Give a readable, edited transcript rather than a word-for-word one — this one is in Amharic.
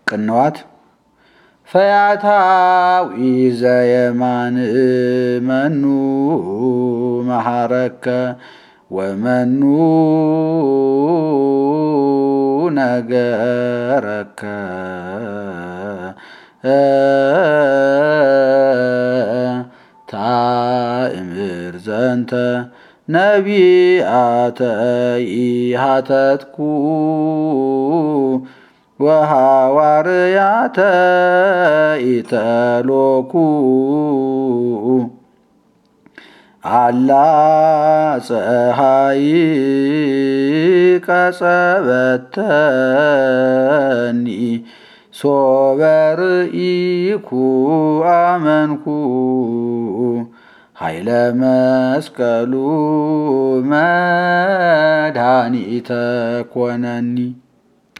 ቅንዋት ፈያታዊ ዘየማን መኑ መሐረከ ወመኑ ነገረከ ታእምር ዘንተ ነቢያተ ኢሃተትኩ ወሐዋርያተ ኢተሎኩ አላ ፀሐይ ቀጸበተኒ ሶበርኢኩ አመንኩ ኃይለ መስቀሉ መድኃኒተ ኮነኒ